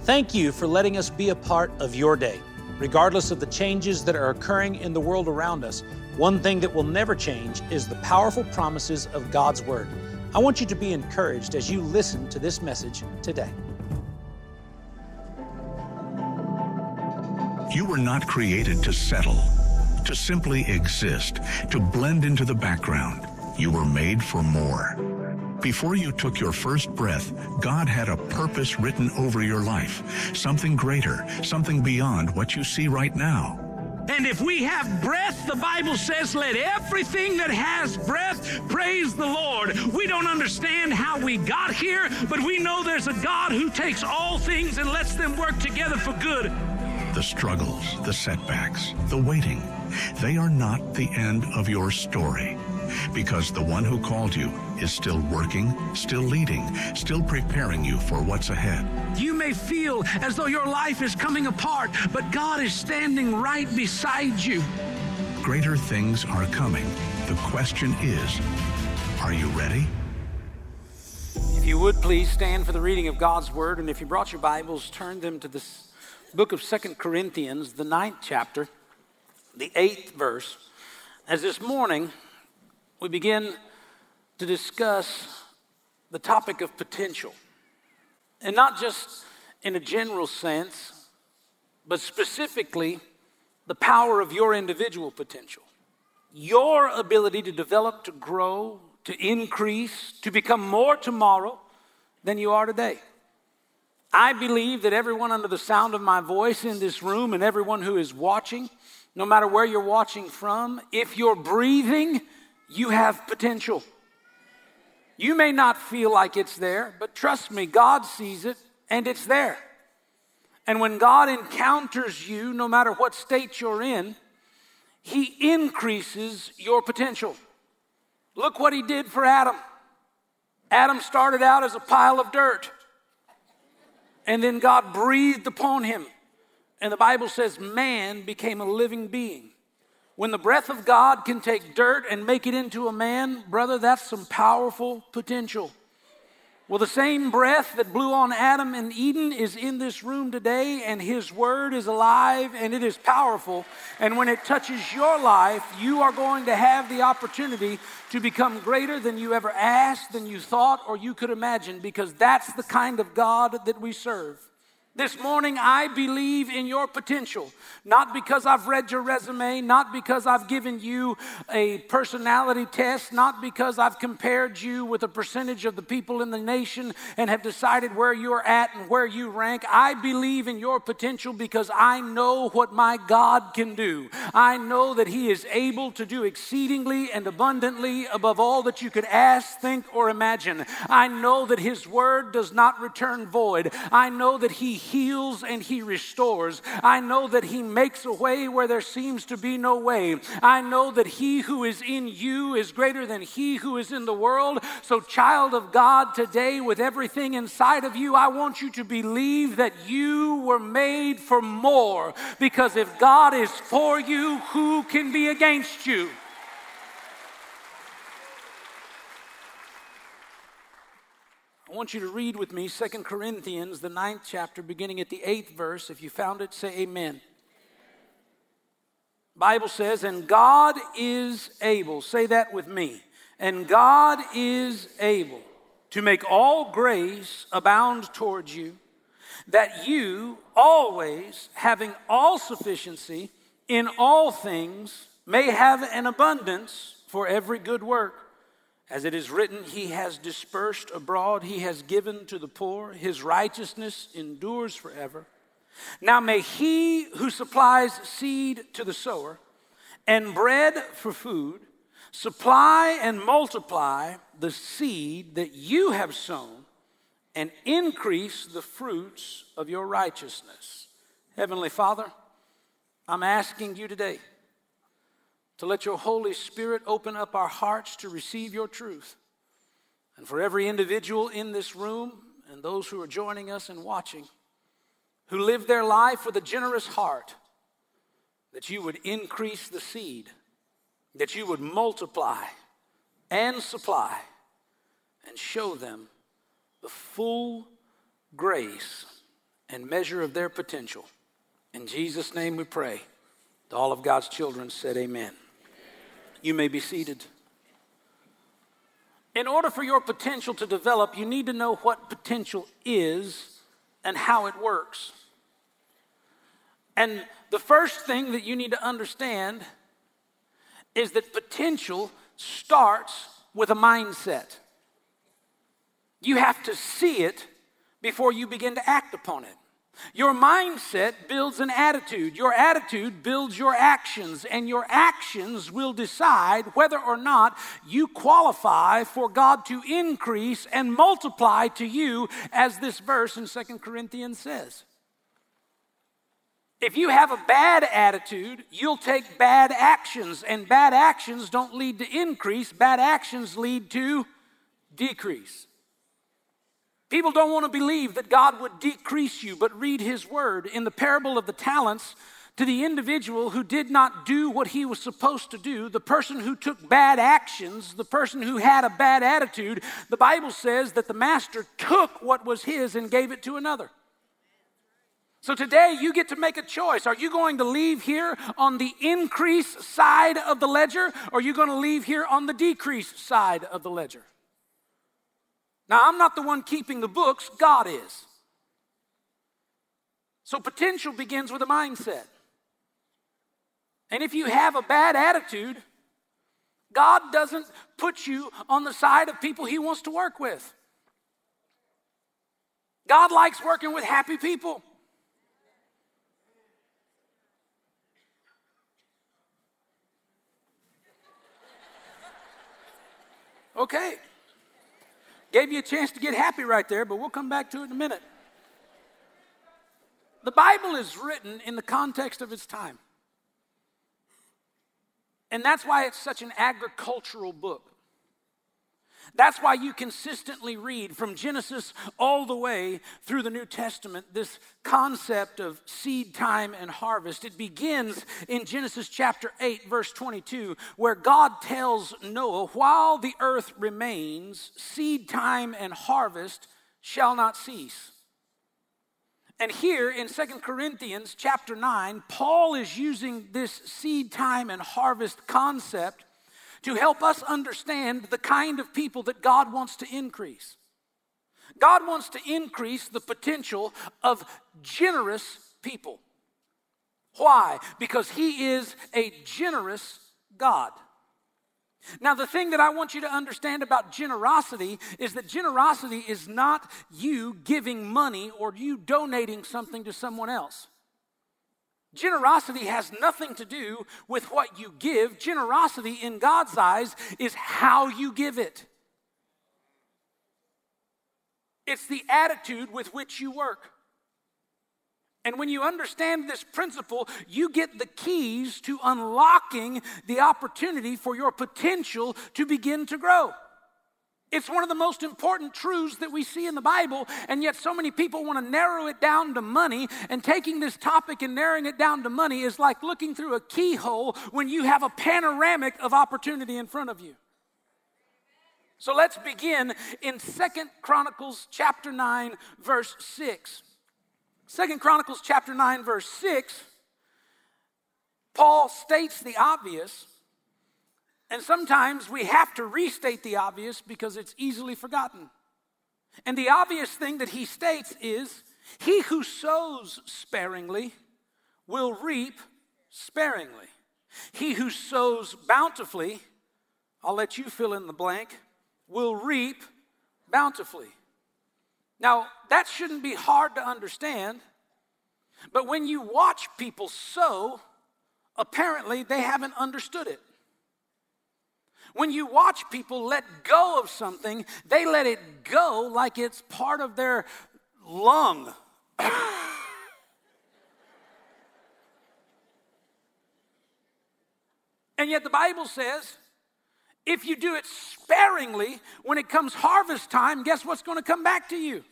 Thank you for letting us be a part of your day. Regardless of the changes that are occurring in the world around us, one thing that will never change is the powerful promises of God's Word. I want you to be encouraged as you listen to this message today. You were not created to settle, to simply exist, to blend into the background. You were made for more. Before you took your first breath, God had a purpose written over your life, something greater, something beyond what you see right now. And if we have breath, the Bible says, let everything that has breath praise the Lord. We don't understand how we got here, but we know there's a God who takes all things and lets them work together for good. The struggles, the setbacks, the waiting, they are not the end of your story. Because the one who called you is still working, still leading, still preparing you for what's ahead. You may feel as though your life is coming apart, but God is standing right beside you. Greater things are coming. The question is, are you ready? If you would please stand for the reading of God's Word, and if you brought your Bibles, turn them to the book of 2 Corinthians, the 9th chapter, the 8th verse. As this morning, we begin to discuss the topic of potential. And not just in a general sense, but specifically the power of your individual potential. Your ability to develop, to grow, to increase, to become more tomorrow than you are today. I believe that everyone under the sound of my voice in this room and everyone who is watching, no matter where you're watching from, if you're breathing, you have potential. You may not feel like it's there, but trust me, God sees it and it's there. And when God encounters you, no matter what state you're in, He increases your potential. Look what He did for Adam. Adam started out as a pile of dirt, and then God breathed upon him. And the Bible says man became a living being. When the breath of God can take dirt and make it into a man, brother, that's some powerful potential. Well, the same breath that blew on Adam in Eden is in this room today, and His Word is alive and it is powerful. And when it touches your life, you are going to have the opportunity to become greater than you ever asked, than you thought, or you could imagine, because that's the kind of God that we serve. This morning, I believe in your potential, not because I've read your resume, not because I've given you a personality test, not because I've compared you with a percentage of the people in the nation and have decided where you're at and where you rank. I believe in your potential because I know what my God can do. I know that He is able to do exceedingly and abundantly above all that you could ask, think, or imagine. I know that His Word does not return void. I know that He heals and He restores. I know that He makes a way where there seems to be no way. I know that He who is in you is greater than he who is in the world. So, child of God, today with everything inside of you, I want you to believe that you were made for more. Because if God is for you, who can be against you? I want you to read with me 2 Corinthians, the 9th chapter, beginning at the 8th verse. If you found it, say amen. Bible says, and God is able, say that with me, and God is able to make all grace abound towards you, that you always, having all sufficiency in all things, may have an abundance for every good work. As it is written, He has dispersed abroad, He has given to the poor, His righteousness endures forever. Now may He who supplies seed to the sower and bread for food supply and multiply the seed that you have sown and increase the fruits of your righteousness. Heavenly Father, I'm asking you today to let your Holy Spirit open up our hearts to receive your truth. And for every individual in this room and those who are joining us and watching, who live their life with a generous heart, that you would increase the seed, that you would multiply and supply and show them the full grace and measure of their potential. In Jesus' name we pray. All of God's children said amen. You may be seated. In order for your potential to develop, you need to know what potential is and how it works. And the first thing that you need to understand is that potential starts with a mindset. You have to see it before you begin to act upon it. Your mindset builds an attitude. Your attitude builds your actions, and your actions will decide whether or not you qualify for God to increase and multiply to you, as this verse in 2 Corinthians says. If you have a bad attitude, you'll take bad actions, and bad actions don't lead to increase. Bad actions lead to decrease. People don't want to believe that God would decrease you, but read His word. In the parable of the talents, to the individual who did not do what he was supposed to do, the person who took bad actions, the person who had a bad attitude, the Bible says that the master took what was his and gave it to another. So today you get to make a choice. Are you going to leave here on the increase side of the ledger, or are you going to leave here on the decrease side of the ledger? Now, I'm not the one keeping the books, God is. So potential begins with a mindset. And if you have a bad attitude, God doesn't put you on the side of people He wants to work with. God likes working with happy people. Okay. Gave you a chance to get happy right there, but we'll come back to it in a minute. The Bible is written in the context of its time. And that's why it's such an agricultural book. That's why you consistently read from Genesis all the way through the New Testament this concept of seed time and harvest. It begins in Genesis chapter 8, verse 22, where God tells Noah, while the earth remains, seed time and harvest shall not cease. And here in 2 Corinthians chapter 9, Paul is using this seed time and harvest concept to help us understand the kind of people that God wants to increase. God wants to increase the potential of generous people. Why? Because He is a generous God. Now, the thing that I want you to understand about generosity is that generosity is not you giving money or you donating something to someone else. Generosity has nothing to do with what you give. Generosity in God's eyes is how you give it. It's the attitude with which you work. And when you understand this principle, you get the keys to unlocking the opportunity for your potential to begin to grow. It's one of the most important truths that we see in the Bible, and yet so many people want to narrow it down to money, and taking this topic and narrowing it down to money is like looking through a keyhole when you have a panoramic of opportunity in front of you. So let's begin in 2 Chronicles chapter 9, verse 6. 2 Chronicles chapter 9, verse 6, Paul states the obvious. And sometimes we have to restate the obvious because it's easily forgotten. And the obvious thing that he states is, he who sows sparingly will reap sparingly. He who sows bountifully, I'll let you fill in the blank, will reap bountifully. Now, that shouldn't be hard to understand, but when you watch people sow, apparently they haven't understood it. When you watch people let go of something, they let it go like it's part of their lung. And yet the Bible says, if you do it sparingly, when it comes harvest time, guess what's going to come back to you?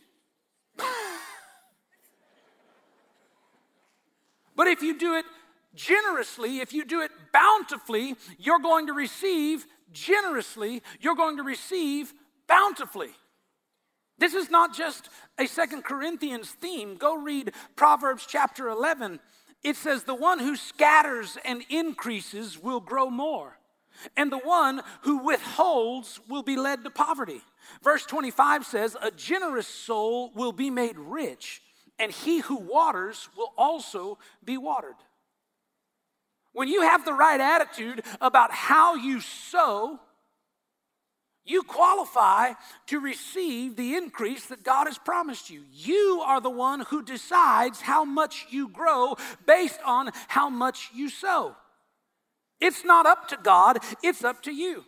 But if you do it generously, if you do it bountifully, you're going to receive generously, you're going to receive bountifully. This is not just a 2 Corinthians theme. Go read Proverbs chapter 11. It says, the one who scatters and increases will grow more, and the one who withholds will be led to poverty. Verse 25 says, a generous soul will be made rich, and he who waters will also be watered. When you have the right attitude about how you sow, you qualify to receive the increase that God has promised you. You are the one who decides how much you grow based on how much you sow. It's not up to God, it's up to you.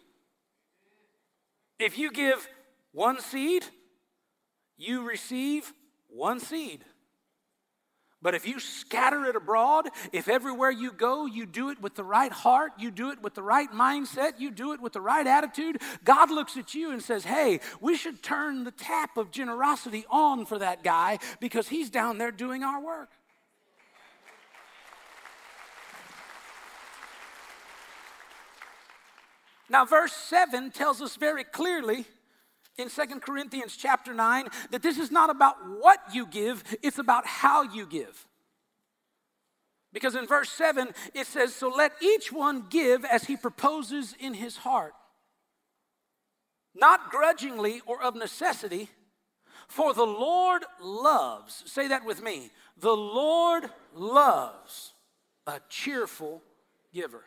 If you give one seed, you receive one seed. But if you scatter it abroad, if everywhere you go, you do it with the right heart, you do it with the right mindset, you do it with the right attitude, God looks at you and says, hey, we should turn the tap of generosity on for that guy because he's down there doing our work. Now, verse 7 tells us very clearly in 2 Corinthians chapter 9 that this is not about what you give, it's about how you give. Because in verse 7 it says, so let each one give as he proposes in his heart, not grudgingly or of necessity, for the Lord loves, say that with me, the Lord loves a cheerful giver.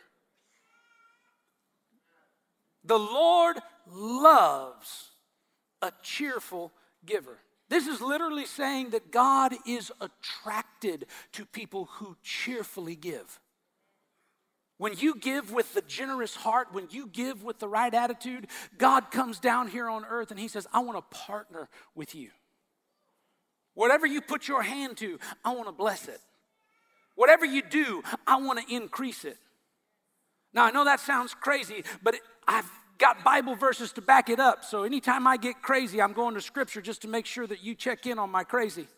The Lord loves a cheerful giver. This is literally saying that God is attracted to people who cheerfully give. When you give with the generous heart, when you give with the right attitude, God comes down here on earth and he says, I want to partner with you. Whatever you put your hand to, I want to bless it. Whatever you do, I want to increase it. Now, I know that sounds crazy, but I've got Bible verses to back it up. So anytime I get crazy, I'm going to Scripture just to make sure that you check in on my crazy.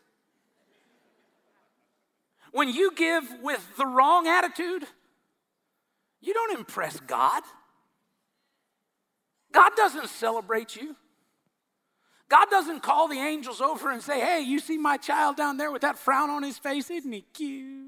When you give with the wrong attitude, you don't impress God. God doesn't celebrate you. God doesn't call the angels over and say, hey, you see my child down there with that frown on his face? Isn't he cute?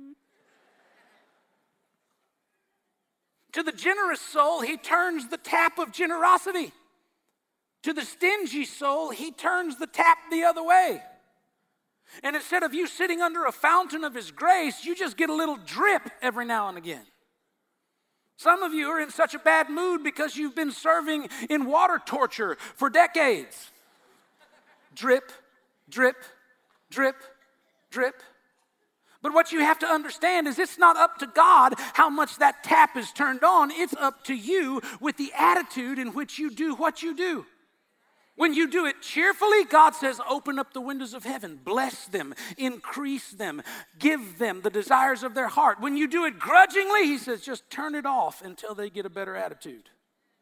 To the generous soul, he turns the tap of generosity. To the stingy soul, he turns the tap the other way. And instead of you sitting under a fountain of his grace, you just get a little drip every now and again. Some of you are in such a bad mood because you've been serving in water torture for decades. Drip, drip, drip, drip. But what you have to understand is it's not up to God how much that tap is turned on. It's up to you with the attitude in which you do what you do. When you do it cheerfully, God says, open up the windows of heaven, bless them, increase them, give them the desires of their heart. When you do it grudgingly, he says, just turn it off until they get a better attitude.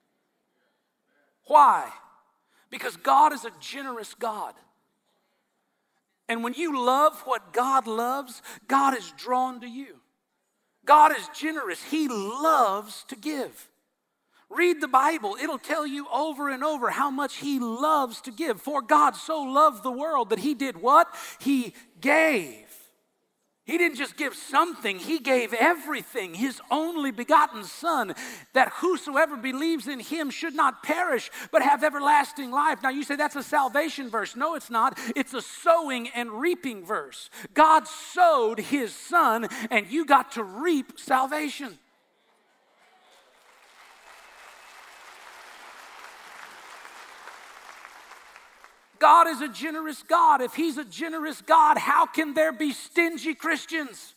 Why? Because God is a generous God. And when you love what God loves, God is drawn to you. God is generous. He loves to give. Read the Bible. It'll tell you over and over how much he loves to give. For God so loved the world that he did what? He gave. He didn't just give something, he gave everything, his only begotten Son, that whosoever believes in him should not perish, but have everlasting life. Now you say that's a salvation verse. No, it's not. It's a sowing and reaping verse. God sowed his Son, and you got to reap salvation. God is a generous God. If he's a generous God, how can there be stingy Christians?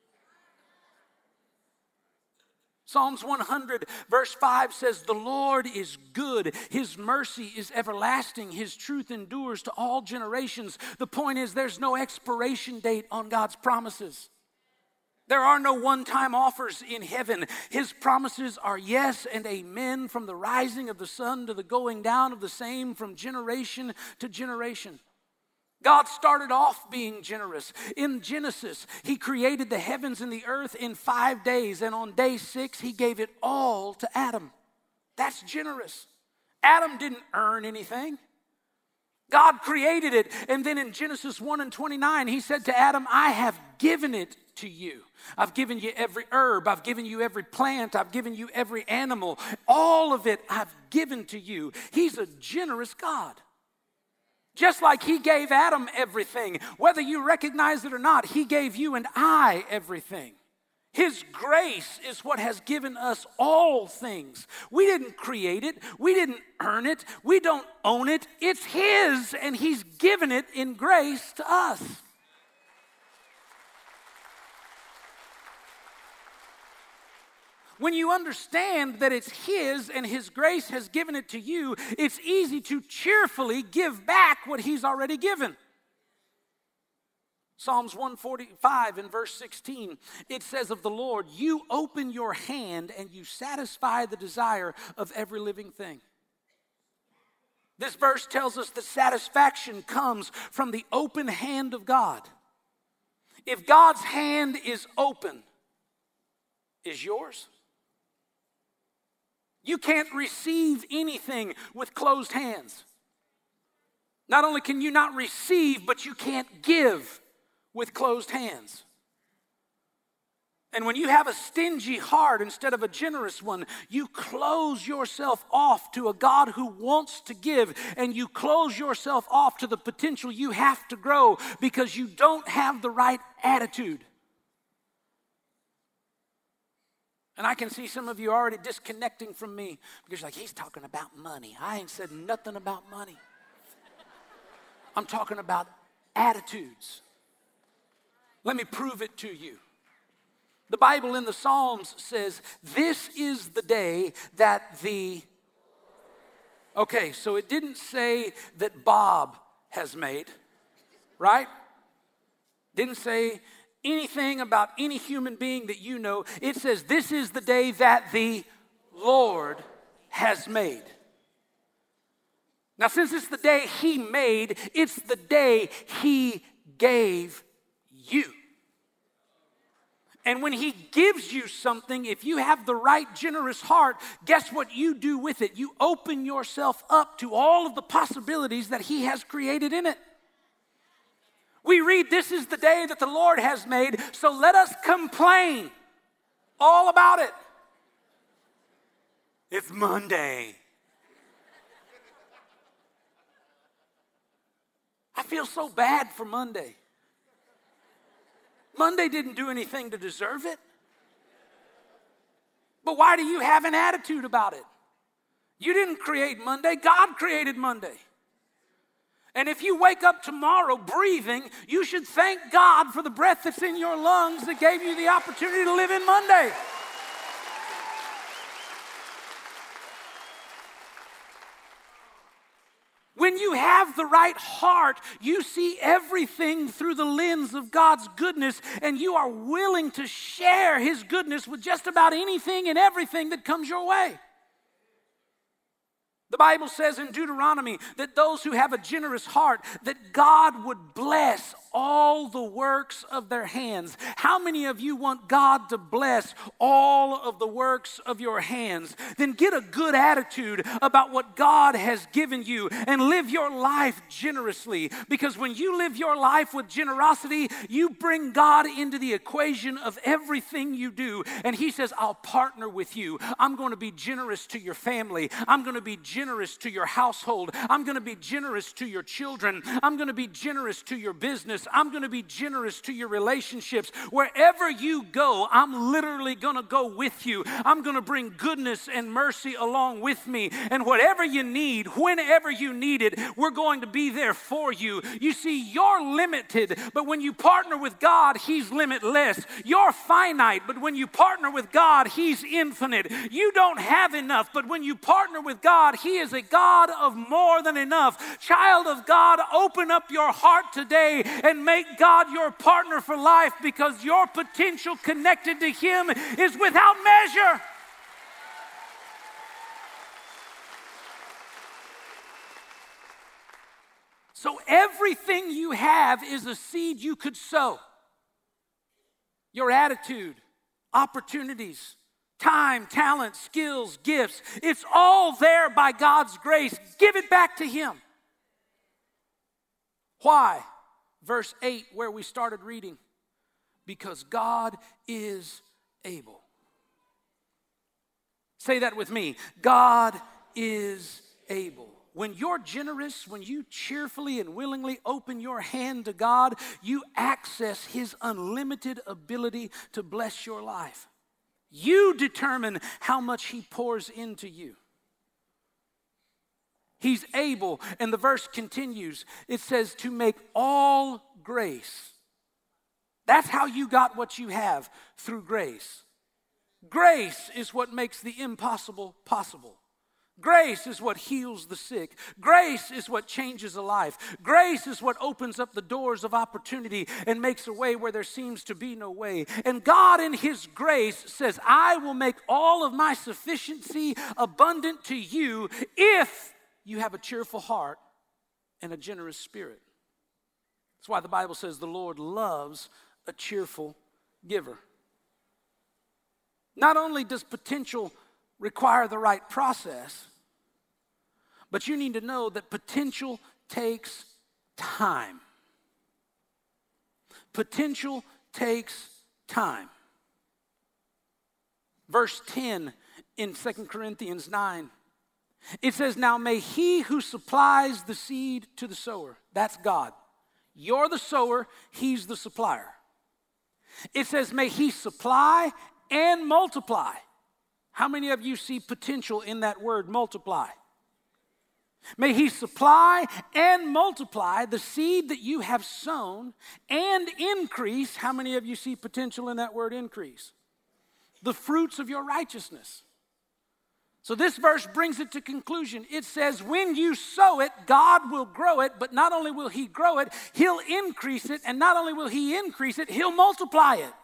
Psalms 100 verse 5 says, the Lord is good. His mercy is everlasting. His truth endures to all generations. The point is there's no expiration date on God's promises. There are no one-time offers in heaven. His promises are yes and amen from the rising of the sun to the going down of the same, from generation to generation. God started off being generous. In Genesis, he created the heavens and the earth in 5 days, and on day 6, he gave it all to Adam. That's generous. Adam didn't earn anything. God created it. And then in Genesis 1:29, he said to Adam, I have given it to you. I've given you every herb. I've given you every plant. I've given you every animal. All of it I've given to you. He's a generous God. Just like he gave Adam everything, whether you recognize it or not, he gave you and I everything. His grace is what has given us all things. We didn't create it. We didn't earn it. We don't own it. It's his, and he's given it in grace to us. When you understand that it's his and his grace has given it to you, it's easy to cheerfully give back what he's already given. Psalms 145 in verse 16, it says of the Lord, you open your hand and you satisfy the desire of every living thing. This verse tells us that satisfaction comes from the open hand of God. If God's hand is open, is yours? You can't receive anything with closed hands. Not only can you not receive, but you can't give with closed hands. And when you have a stingy heart instead of a generous one, you close yourself off to a God who wants to give, and you close yourself off to the potential you have to grow because you don't have the right attitude. And I can see some of you already disconnecting from me because you're like, he's talking about money. I ain't said nothing about money. I'm talking about attitudes. Let me prove it to you. The Bible in the Psalms says, this is the day that Okay, so it didn't say that Bob has made, right? Didn't say anything about any human being that you know. It says, this is the day that the Lord has made. Now, since it's the day he made, it's the day he gave you. And when he gives you something, if you have the right generous heart, guess what you do with it? You open yourself up to all of the possibilities that he has created in it. We read, this is the day that the Lord has made, so let us complain all about it. It's Monday. I feel so bad for Monday. Monday didn't do anything to deserve it. But why do you have an attitude about it? You didn't create Monday. God created Monday. And if you wake up tomorrow breathing, you should thank God for the breath that's in your lungs that gave you the opportunity to live in Monday. When you have the right heart, you see everything through the lens of God's goodness, and you are willing to share his goodness with just about anything and everything that comes your way. The Bible says in Deuteronomy that those who have a generous heart, that God would bless all the works of their hands. How many of you want God to bless all of the works of your hands? Then get a good attitude about what God has given you and live your life generously. Because when you live your life with generosity, you bring God into the equation of everything you do. And he says, I'll partner with you. I'm going to be generous to your family. I'm going to be generous to your household. I'm going to be generous to your children. I'm going to be generous to your business. I'm going to be generous to your relationships. Wherever you go, I'm literally going to go with you. I'm going to bring goodness and mercy along with me. And whatever you need, whenever you need it, we're going to be there for you. You see, you're limited, but when you partner with God, he's limitless. You're finite, but when you partner with God, he's infinite. You don't have enough, but when you partner with God, he is a God of more than enough. Child of God, open up your heart today and make God your partner for life, because your potential connected to him is without measure. So everything you have is a seed you could sow. Your attitude, opportunities, time, talent, skills, gifts, it's all there by God's grace. Give it back to him. Why? Verse 8, where we started reading. Because God is able. Say that with me. God is able. When you're generous, when you cheerfully and willingly open your hand to God, you access His unlimited ability to bless your life. You determine how much He pours into you. He's able, and the verse continues. It says, to make all grace. That's how you got what you have, through grace. Grace is what makes the impossible possible. Grace is what heals the sick. Grace is what changes a life. Grace is what opens up the doors of opportunity and makes a way where there seems to be no way. And God in His grace says, I will make all of my sufficiency abundant to you if you have a cheerful heart and a generous spirit. That's why the Bible says the Lord loves a cheerful giver. Not only does potential require the right process, but you need to know that potential takes time. Potential takes time. Verse 10 in 2 Corinthians 9, it says, now may He who supplies the seed to the sower, that's God. You're the sower, He's the supplier. It says, may He supply and multiply. How many of you see potential in that word, multiply? May He supply and multiply the seed that you have sown and increase. How many of you see potential in that word, increase? The fruits of your righteousness. So this verse brings it to conclusion. It says, when you sow it, God will grow it, but not only will He grow it, He'll increase it, and not only will He increase it, He'll multiply it.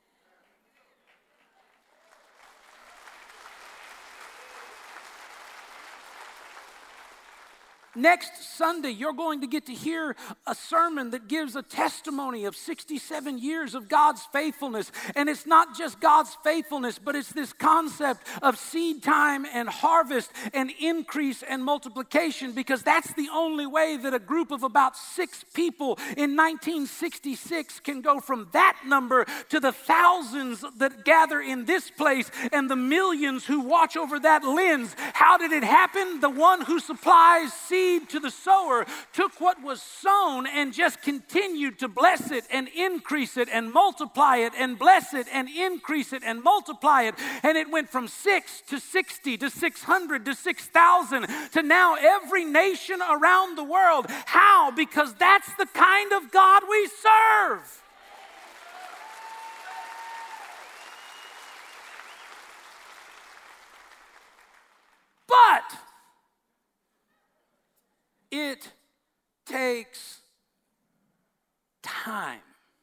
Next Sunday, you're going to get to hear a sermon that gives a testimony of 67 years of God's faithfulness. And it's not just God's faithfulness, but it's this concept of seed time and harvest and increase and multiplication, because that's the only way that a group of about 6 people in 1966 can go from that number to the thousands that gather in this place and the millions who watch over that lens. How did it happen? The one who supplies seed to the sower took what was sown and just continued to bless it and increase it and multiply it and bless it and increase it and multiply it. And it went from 6 to 60 to 600 to 6,000 to now every nation around the world. How? Because that's the kind of God we serve. But it takes time.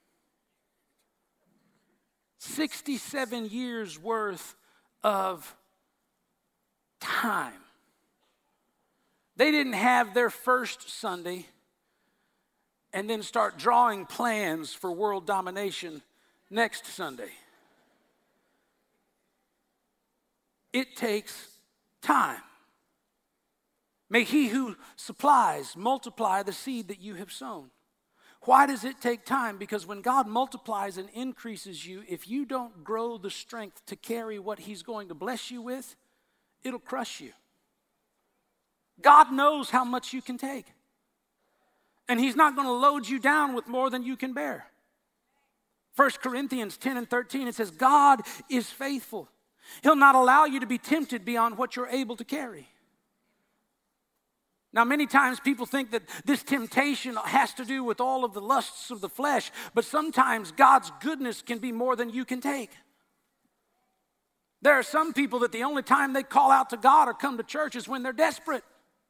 67 years worth of time. They didn't have their first Sunday and then start drawing plans for world domination next Sunday. It takes time. May He who supplies multiply the seed that you have sown. Why does it take time? Because when God multiplies and increases you, if you don't grow the strength to carry what He's going to bless you with, it'll crush you. God knows how much you can take. And He's not going to load you down with more than you can bear. 1 Corinthians 10 and 13, it says, God is faithful. He'll not allow you to be tempted beyond what you're able to carry. Now, many times people think that this temptation has to do with all of the lusts of the flesh, but sometimes God's goodness can be more than you can take. There are some people that the only time they call out to God or come to church is when they're desperate.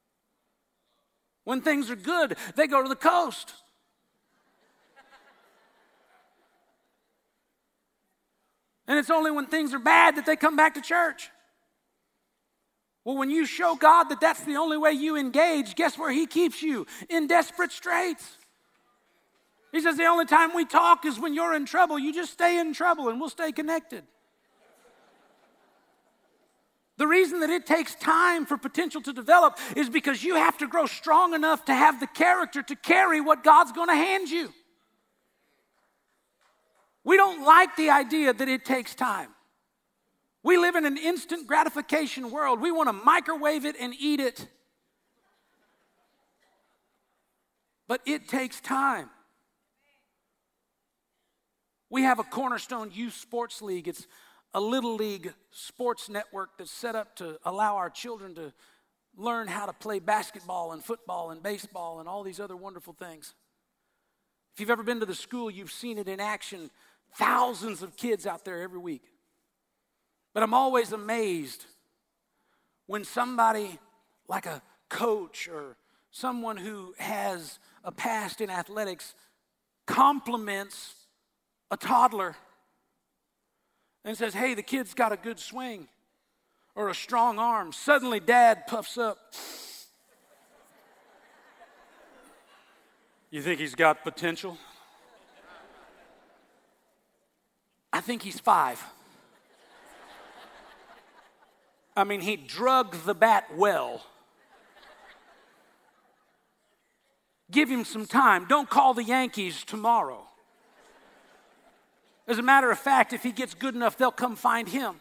When things are good, they go to the coast. And it's only when things are bad that they come back to church. Well, when you show God that that's the only way you engage, guess where He keeps you? In desperate straits. He says the only time we talk is when you're in trouble. You just stay in trouble and we'll stay connected. The reason that it takes time for potential to develop is because you have to grow strong enough to have the character to carry what God's going to hand you. We don't like the idea that it takes time. We live in an instant gratification world. We want to microwave it and eat it. But it takes time. We have a Cornerstone Youth Sports League. It's a little league sports network that's set up to allow our children to learn how to play basketball and football and baseball and all these other wonderful things. If you've ever been to the school, you've seen it in action. Thousands of kids out there every week. But I'm always amazed when somebody like a coach or someone who has a past in athletics compliments a toddler and says, hey, the kid's got a good swing or a strong arm. Suddenly dad puffs up. You think he's got potential? I think he's 5. I mean, he drug the bat well. Give him some time. Don't call the Yankees tomorrow. As a matter of fact, if he gets good enough, they'll come find him.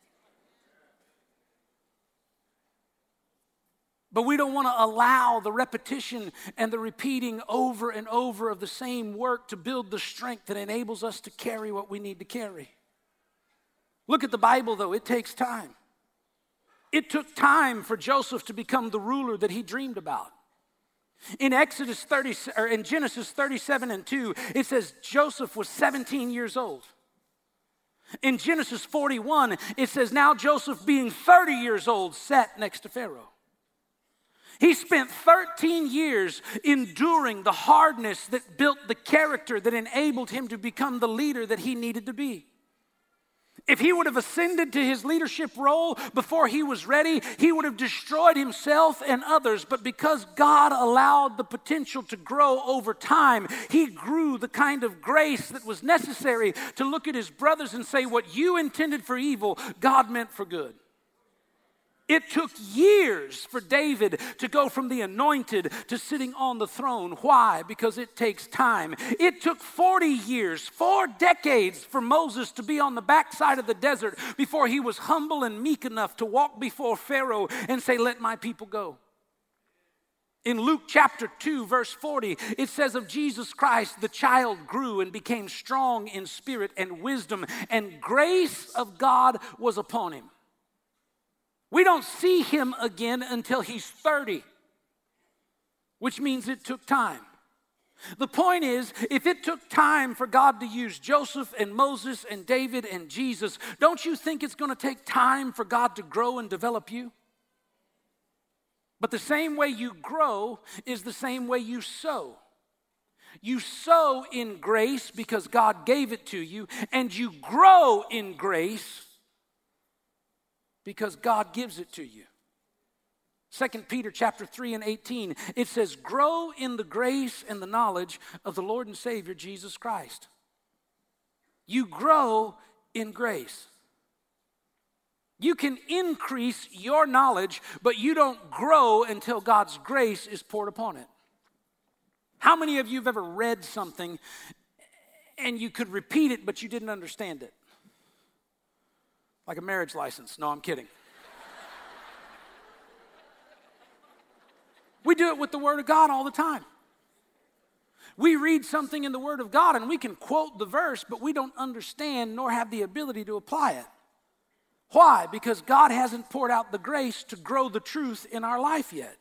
But we don't want to allow the repetition and the repeating over and over of the same work to build the strength that enables us to carry what we need to carry. Look at the Bible, though. It takes time. It took time for Joseph to become the ruler that he dreamed about. In Genesis 37:2, it says Joseph was 17 years old. In Genesis 41, it says now Joseph, being 30 years old, sat next to Pharaoh. He spent 13 years enduring the hardness that built the character that enabled him to become the leader that he needed to be. If he would have ascended to his leadership role before he was ready, he would have destroyed himself and others. But because God allowed the potential to grow over time, he grew the kind of grace that was necessary to look at his brothers and say, what you intended for evil, God meant for good. It took years for David to go from the anointed to sitting on the throne. Why? Because it takes time. It took 40 years, 4 decades for Moses to be on the backside of the desert before he was humble and meek enough to walk before Pharaoh and say, let my people go. In Luke chapter 2, verse 40, it says of Jesus Christ, the child grew and became strong in spirit and wisdom, and grace of God was upon him. We don't see him again until he's 30, which means it took time. The point is, if it took time for God to use Joseph and Moses and David and Jesus, don't you think it's going to take time for God to grow and develop you? But the same way you grow is the same way you sow. You sow in grace because God gave it to you, and you grow in grace because God gives it to you. 2 Peter chapter 3:18, it says, grow in the grace and the knowledge of the Lord and Savior Jesus Christ. You grow in grace. You can increase your knowledge, but you don't grow until God's grace is poured upon it. How many of you have ever read something and you could repeat it, but you didn't understand it? Like a marriage license. No, I'm kidding. We do it with the Word of God all the time. We read something in the Word of God and we can quote the verse, but we don't understand nor have the ability to apply it. Why? Because God hasn't poured out the grace to grow the truth in our life yet.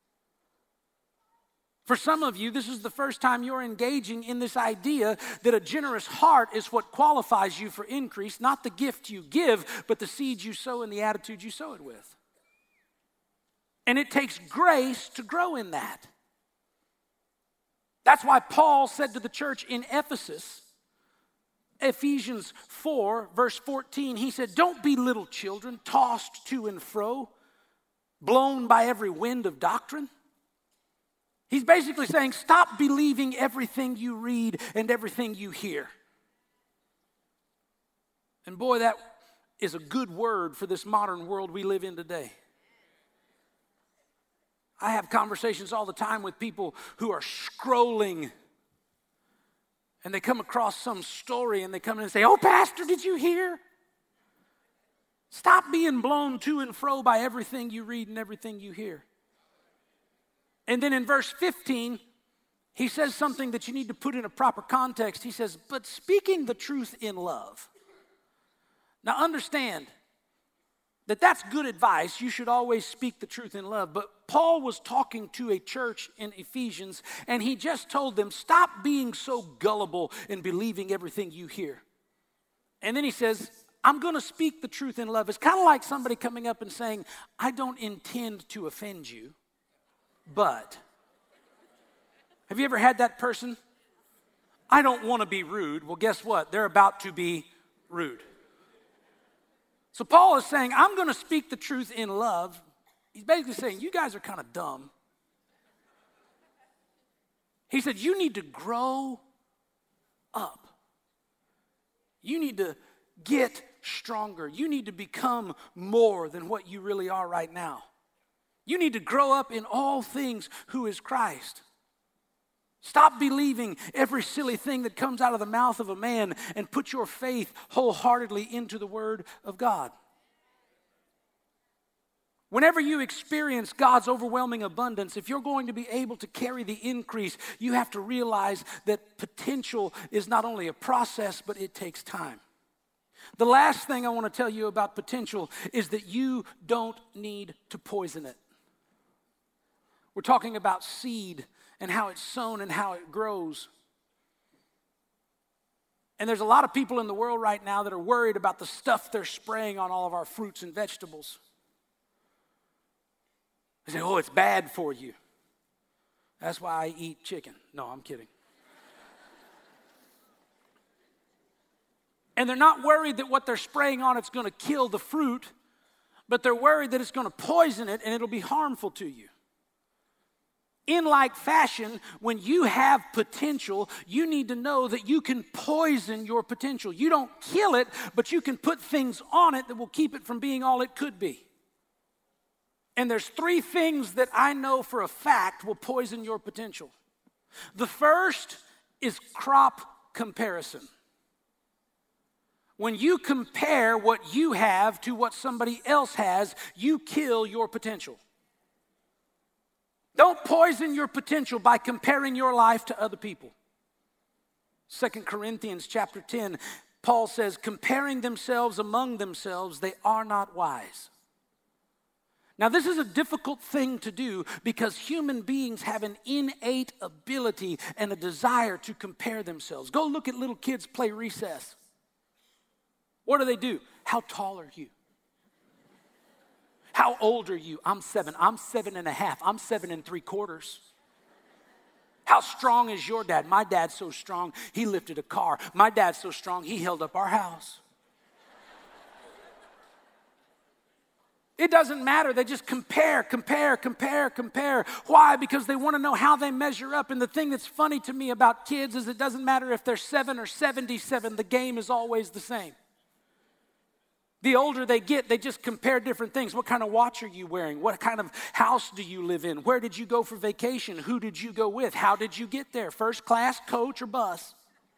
For some of you, this is the first time you're engaging in this idea that a generous heart is what qualifies you for increase, not the gift you give, but the seed you sow and the attitude you sow it with. And it takes grace to grow in that. That's why Paul said to the church in Ephesus, Ephesians 4, verse 14, he said, don't be little children, tossed to and fro, blown by every wind of doctrine. He's basically saying, stop believing everything you read and everything you hear. And boy, that is a good word for this modern world we live in today. I have conversations all the time with people who are scrolling, and they come across some story and they come in and say, "Oh, Pastor, did you hear?" Stop being blown to and fro by everything you read and everything you hear. And then in verse 15, he says something that you need to put in a proper context. He says, "But speaking the truth in love." Now understand that that's good advice. You should always speak the truth in love. But Paul was talking to a church in Ephesians, and he just told them, stop being so gullible and believing everything you hear. And then he says, I'm going to speak the truth in love. It's kind of like somebody coming up and saying, I don't intend to offend you, but. Have you ever had that person? I don't want to be rude. Well, guess what? They're about to be rude. So Paul is saying, I'm going to speak the truth in love. He's basically saying, you guys are kind of dumb. He said, you need to grow up. You need to get stronger. You need to become more than what you really are right now. You need to grow up in all things who is Christ. Stop believing every silly thing that comes out of the mouth of a man and put your faith wholeheartedly into the Word of God. Whenever you experience God's overwhelming abundance, if you're going to be able to carry the increase, you have to realize that potential is not only a process, but it takes time. The last thing I want to tell you about potential is that you don't need to poison it. We're talking about seed and how it's sown and how it grows. And there's a lot of people in the world right now that are worried about the stuff they're spraying on all of our fruits and vegetables. They say, oh, it's bad for you. That's why I eat chicken. No, I'm kidding. And they're not worried that what they're spraying on it's going to kill the fruit, but they're worried that it's going to poison it and it'll be harmful to you. In like fashion, when you have potential, you need to know that you can poison your potential. You don't kill it, but you can put things on it that will keep it from being all it could be. And there's 3 things that I know for a fact will poison your potential. The first is crop comparison. When you compare what you have to what somebody else has, you kill your potential. Don't poison your potential by comparing your life to other people. 2 Corinthians chapter 10, Paul says, comparing themselves among themselves, they are not wise. Now, this is a difficult thing to do because human beings have an innate ability and a desire to compare themselves. Go look at little kids play recess. What do? How tall are you? How old are you? I'm 7. I'm 7.5. I'm 7 3/4. How strong is your dad? My dad's so strong, he lifted a car. My dad's so strong, he held up our house. It doesn't matter. They just compare. Why? Because they want to know how they measure up. And the thing that's funny to me about kids is it doesn't matter if they're 7 or 77. The game is always the same. The older they get, they just compare different things. What kind of watch are you wearing? What kind of house do you live in? Where did you go for vacation? Who did you go with? How did you get there? First class, coach, or bus?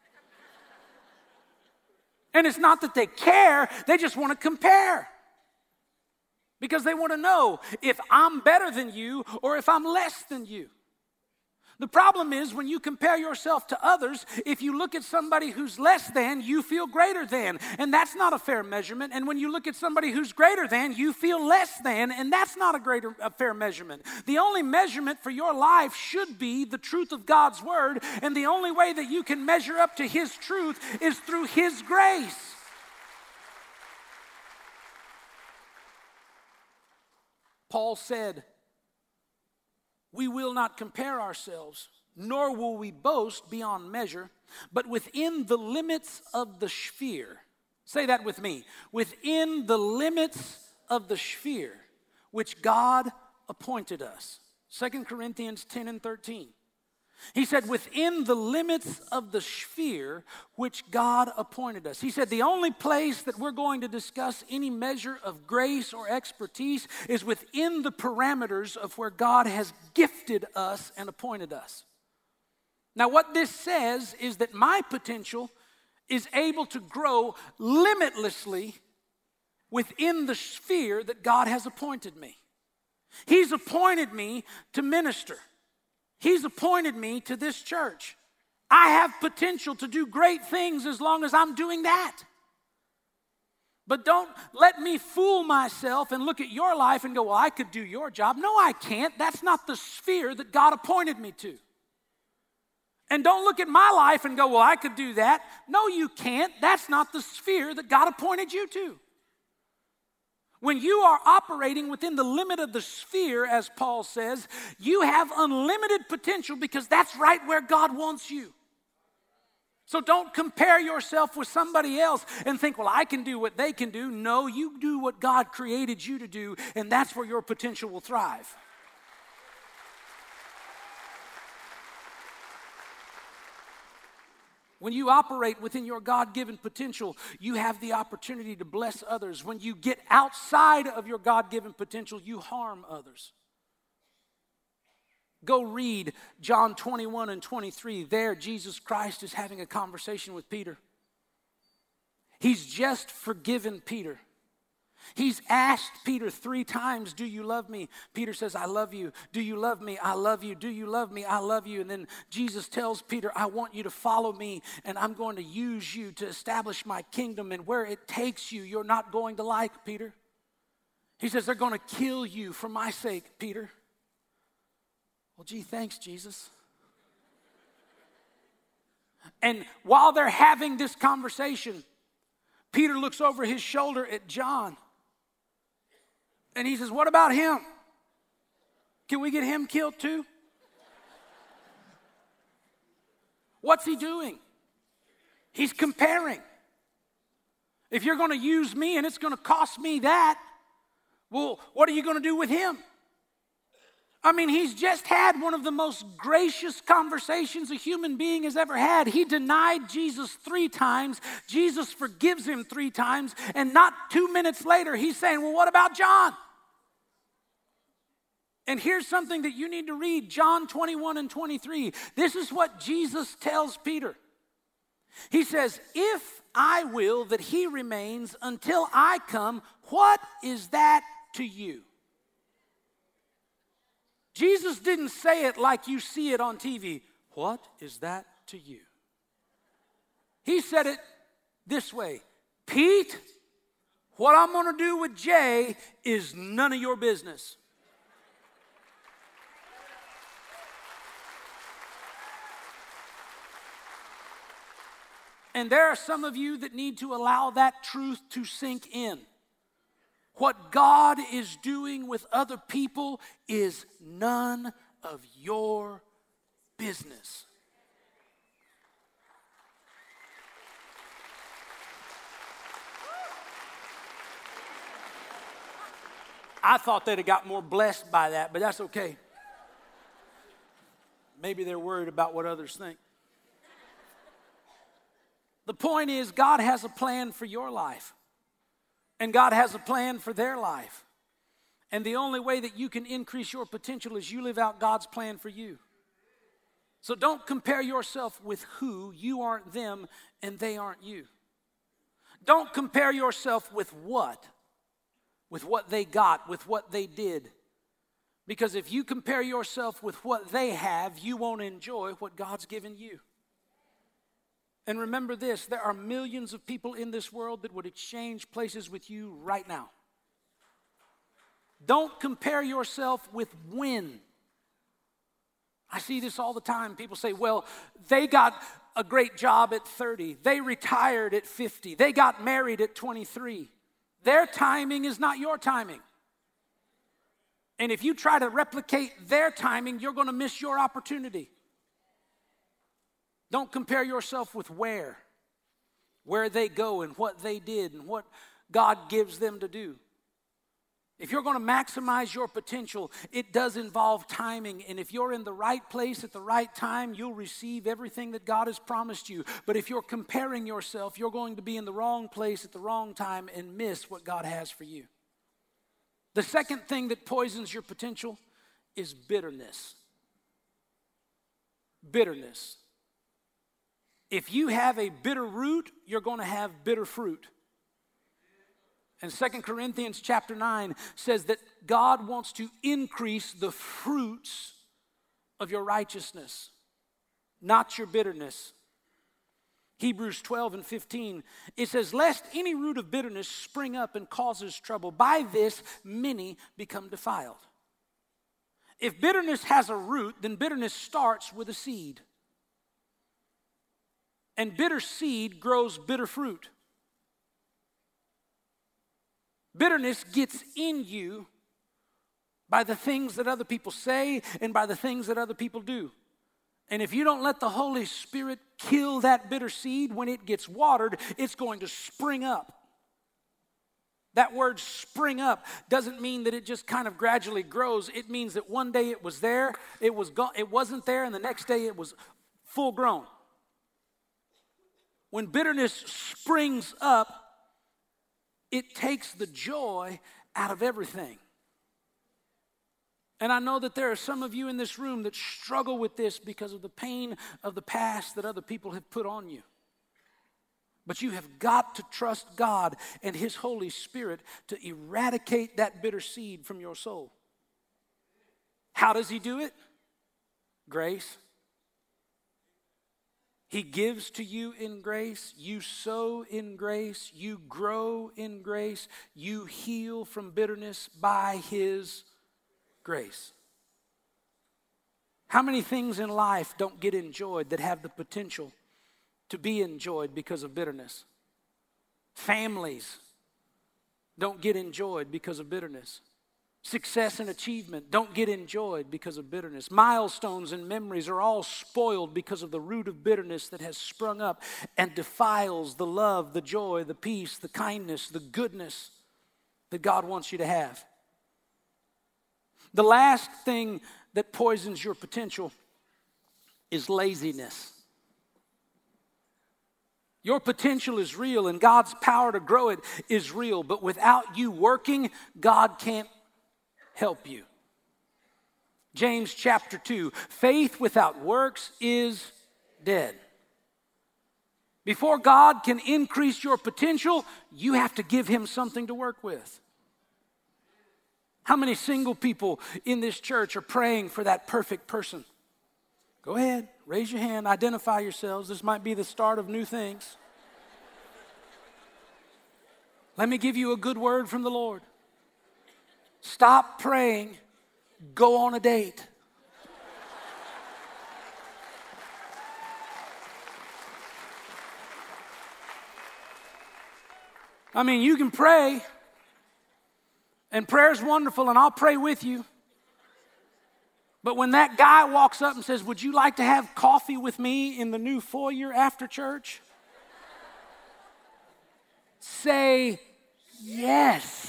And it's not that they care, they just want to compare. Because they want to know if I'm better than you or if I'm less than you. The problem is when you compare yourself to others, if you look at somebody who's less than, you feel greater than. And that's not a fair measurement. And when you look at somebody who's greater than, you feel less than. And that's not a fair measurement. The only measurement for your life should be the truth of God's word. And the only way that you can measure up to his truth is through his grace. Paul said, we will not compare ourselves, nor will we boast beyond measure, but within the limits of the sphere. Say that with me. Within the limits of the sphere, which God appointed us. 2 Corinthians 10 and 13. He said, within the limits of the sphere which God appointed us. He said, the only place that we're going to discuss any measure of grace or expertise is within the parameters of where God has gifted us and appointed us. Now, what this says is that my potential is able to grow limitlessly within the sphere that God has appointed me. He's appointed me to minister. He's appointed me to this church. I have potential to do great things as long as I'm doing that. But don't let me fool myself and look at your life and go, well, I could do your job. No, I can't. That's not the sphere that God appointed me to. And don't look at my life and go, well, I could do that. No, you can't. That's not the sphere that God appointed you to. When you are operating within the limit of the sphere, as Paul says, you have unlimited potential because that's right where God wants you. So don't compare yourself with somebody else and think, well, I can do what they can do. No, you do what God created you to do, and that's where your potential will thrive. When you operate within your God-given potential, you have the opportunity to bless others. When you get outside of your God-given potential, you harm others. Go read John 21 and 23. There, Jesus Christ is having a conversation with Peter. He's just forgiven Peter. He's asked Peter 3 times, do you love me? Peter says, I love you. Do you love me? I love you. Do you love me? I love you. And then Jesus tells Peter, I want you to follow me, and I'm going to use you to establish my kingdom. And where it takes you, you're not going to like, Peter. He says, they're going to kill you for my sake, Peter. Well, gee, thanks, Jesus. And while they're having this conversation, Peter looks over his shoulder at John. And he says, what about him? Can we get him killed too? What's he doing? He's comparing. If you're going to use me and it's going to cost me that, well, what are you going to do with him? I mean, he's just had one of the most gracious conversations a human being has ever had. He denied Jesus 3 times. Jesus forgives him 3 times. And not 2 minutes later, he's saying, well, what about John? And here's something that you need to read, John 21 and 23. This is what Jesus tells Peter. He says, if I will that he remains until I come, what is that to you? Jesus didn't say it like you see it on TV. What is that to you? He said it this way. Pete, what I'm going to do with Jay is none of your business. And there are some of you that need to allow that truth to sink in. What God is doing with other people is none of your business. I thought they'd have got more blessed by that, but that's okay. Maybe they're worried about what others think. The point is, God has a plan for your life. And God has a plan for their life. And the only way that you can increase your potential is you live out God's plan for you. So don't compare yourself with who. You aren't them and they aren't you. Don't compare yourself with what they got, with what they did. Because if you compare yourself with what they have, you won't enjoy what God's given you. And remember this, there are millions of people in this world that would exchange places with you right now. Don't compare yourself with when. I see this all the time. People say, well, they got a great job at 30. They retired at 50. They got married at 23. Their timing is not your timing. And if you try to replicate their timing, you're going to miss your opportunity. Don't compare yourself with where they go and what they did and what God gives them to do. If you're going to maximize your potential, it does involve timing. And if you're in the right place at the right time, you'll receive everything that God has promised you. But if you're comparing yourself, you're going to be in the wrong place at the wrong time and miss what God has for you. The second thing that poisons your potential is bitterness. Bitterness. If you have a bitter root, you're going to have bitter fruit. And 2 Corinthians chapter 9 says that God wants to increase the fruits of your righteousness, not your bitterness. Hebrews 12 and 15, it says, lest any root of bitterness spring up and causes trouble. By this, many become defiled. If bitterness has a root, then bitterness starts with a seed. And bitter seed grows bitter fruit. Bitterness gets in you by the things that other people say and by the things that other people do. And if you don't let the Holy Spirit kill that bitter seed, when it gets watered, it's going to spring up. That word spring up doesn't mean that it just kind of gradually grows. It means that one day it was there, it wasn't there, and the next day it was full grown. When bitterness springs up, it takes the joy out of everything. And I know that there are some of you in this room that struggle with this because of the pain of the past that other people have put on you. But you have got to trust God and His Holy Spirit to eradicate that bitter seed from your soul. How does He do it? Grace. He gives to you in grace, you sow in grace, you grow in grace, you heal from bitterness by His grace. How many things in life don't get enjoyed that have the potential to be enjoyed because of bitterness? Families don't get enjoyed because of bitterness. Success and achievement don't get enjoyed because of bitterness. Milestones and memories are all spoiled because of the root of bitterness that has sprung up and defiles the love, the joy, the peace, the kindness, the goodness that God wants you to have. The last thing that poisons your potential is laziness. Your potential is real and God's power to grow it is real, but without you working, God can't help you. James chapter 2, faith without works is dead. Before God can increase your potential, you have to give Him something to work with. How many single people in this church are praying for that perfect person? Go ahead, raise your hand, identify yourselves. This might be the start of new things. Let me give you a good word from the Lord. Stop praying, go on a date. I mean, you can pray, and prayer's wonderful, and I'll pray with you. But when that guy walks up and says, would you like to have coffee with me in the new foyer after church? Say yes.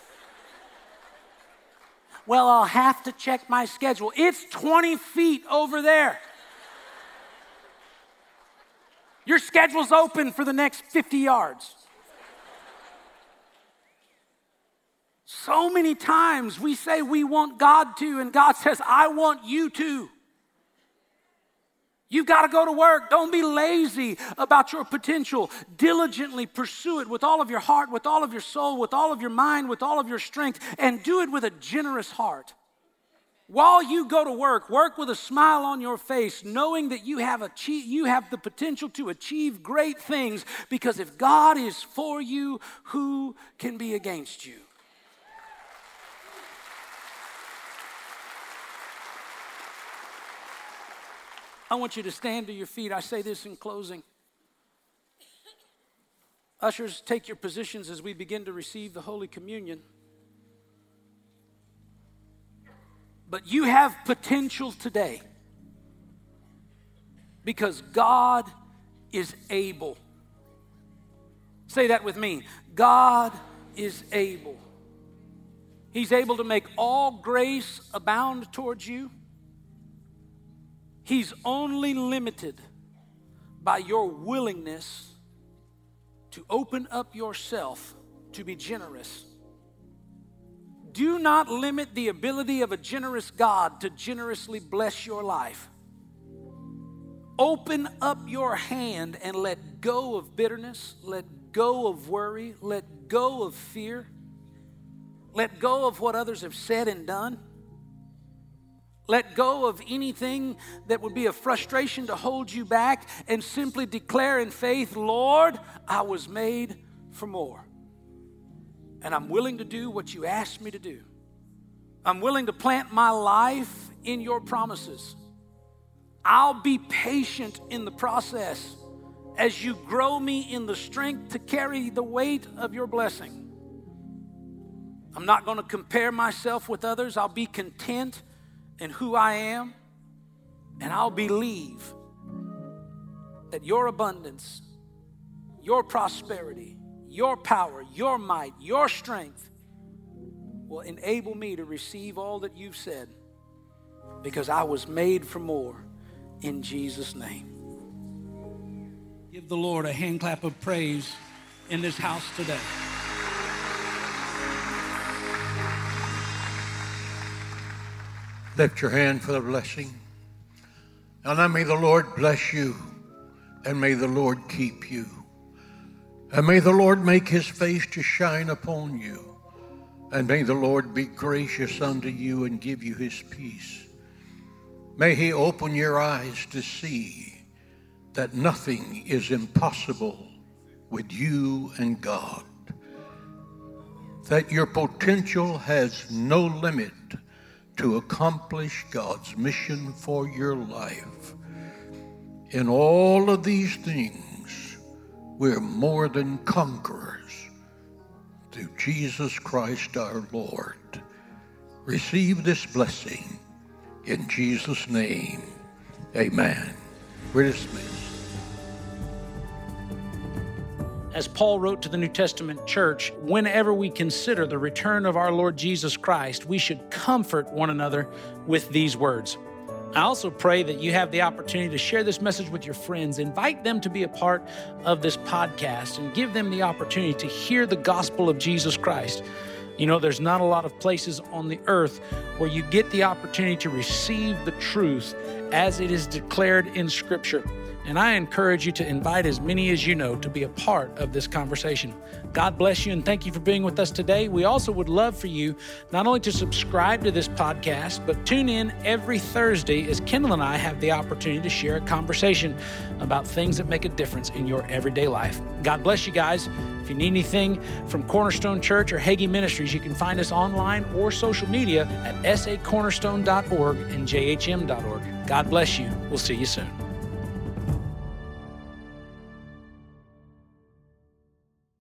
Well, I'll have to check my schedule. It's 20 feet over there. Your schedule's open for the next 50 yards. So many times we say we want God to, and God says, I want you to. You've got to go to work. Don't be lazy about your potential. Diligently pursue it with all of your heart, with all of your soul, with all of your mind, with all of your strength, and do it with a generous heart. While you go to work, work with a smile on your face, knowing that you have the potential to achieve great things, because if God is for you, who can be against you? I want you to stand to your feet. I say this in closing. Ushers, take your positions as we begin to receive the Holy Communion. But you have potential today because God is able. Say that with me. God is able. He's able to make all grace abound towards you. He's only limited by your willingness to open up yourself to be generous. Do not limit the ability of a generous God to generously bless your life. Open up your hand and let go of bitterness, let go of worry, let go of fear, let go of what others have said and done. Let go of anything that would be a frustration to hold you back and simply declare in faith, Lord, I was made for more. And I'm willing to do what you asked me to do. I'm willing to plant my life in your promises. I'll be patient in the process as you grow me in the strength to carry the weight of your blessing. I'm not going to compare myself with others. I'll be content in who I am, and I'll believe that your abundance, your prosperity, your power, your might, your strength will enable me to receive all that you've said, because I was made for more in Jesus' name. Give the Lord a hand clap of praise in this house today. Lift your hand for the blessing. And now may the Lord bless you, and may the Lord keep you. And may the Lord make his face to shine upon you. And may the Lord be gracious unto you and give you his peace. May he open your eyes to see that nothing is impossible with you and God. That your potential has no limit to accomplish God's mission for your life. In all of these things, we're more than conquerors through Jesus Christ our Lord. Receive this blessing in Jesus' name. Amen. We're dismissed. As Paul wrote to the New Testament church, whenever we consider the return of our Lord Jesus Christ, we should comfort one another with these words. I also pray that you have the opportunity to share this message with your friends. Invite them to be a part of this podcast and give them the opportunity to hear the gospel of Jesus Christ. You know, there's not a lot of places on the earth where you get the opportunity to receive the truth as it is declared in Scripture. And I encourage you to invite as many as you know to be a part of this conversation. God bless you, and thank you for being with us today. We also would love for you not only to subscribe to this podcast, but tune in every Thursday as Kendall and I have the opportunity to share a conversation about things that make a difference in your everyday life. God bless you guys. If you need anything from Cornerstone Church or Hagee Ministries, you can find us online or social media at sacornerstone.org and jhm.org. God bless you. We'll see you soon.